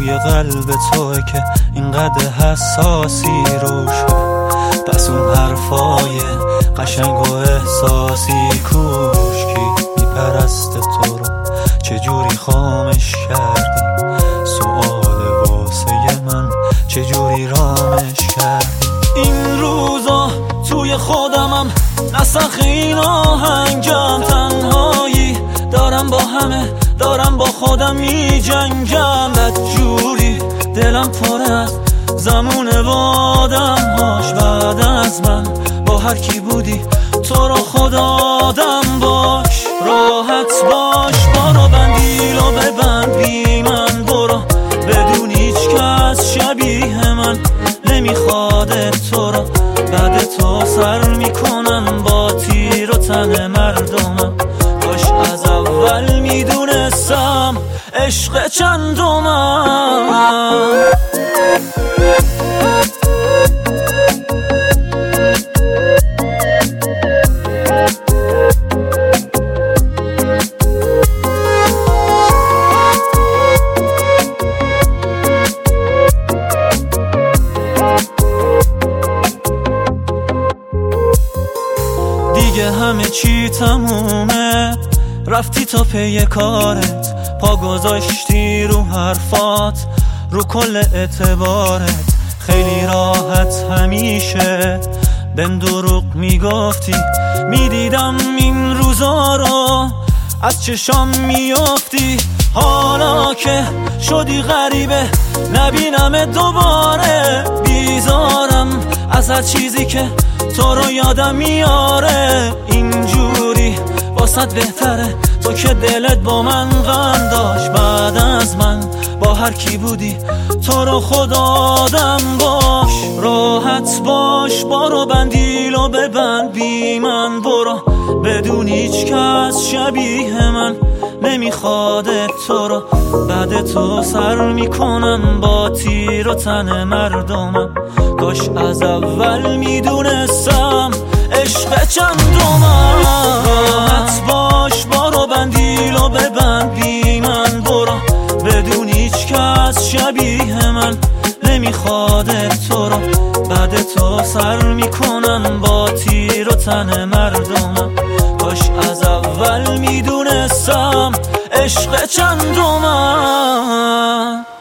روی قلب توه که اینقدر حساسی روشه. پس اون حرفای قشنگ و احساسی کوشکی میپرسته تو رو چجوری خامش کردی؟ سؤال واسه من چجوری رامش کردی؟ این روزا توی خودمم نسخ این آهنگم، تنهایی دارم با همه، دارم با خودم می جنگم. بدجوری دلم پر از زمون بادم هاش، بعد از من با هر کی بودی تو رو خدادم باش. راحت باش برو بندیلو ببند بی من برو، بدون هیچ کس شبیه من نمیخواد تو رو. بعد تو سر میکنم با تیر و تن مردمم، کاش از اول میدونستم عشق چندمم. دیگه همه چی تمومه، رفتی تا پی کارت، پا گذاشتی رو حرفات، رو کل اعتبارت. خیلی راحت همیشه بهم دروغ میگفتی، میدیدم این روزا رو از چشام میافتی. حالا که شدی غریبه نبینم دوباره، بیزارم از هر چیزی که تو رو یادم میاره. اینجوری واسط بهتره تو که دلت با من غم داشت، بعد از من با هر کی بودی تو رو خدادم باش. راحت باش برو بندیلو ببند بی من برو، بدون هیچ کس شبیه من نمیخواد تو رو. بعد تو سر میکنم با تیر و تن مردمم، کاش از اول میدونستم عشق چندمم. راحت باش برو بندیلو ببند بی من برو، بدون هیچ کس شبیه من نمیخواد تو رو. بعد تو سر میکنم با تیر و تن مردمم، کاش از اول میدونستم عشق چندمم.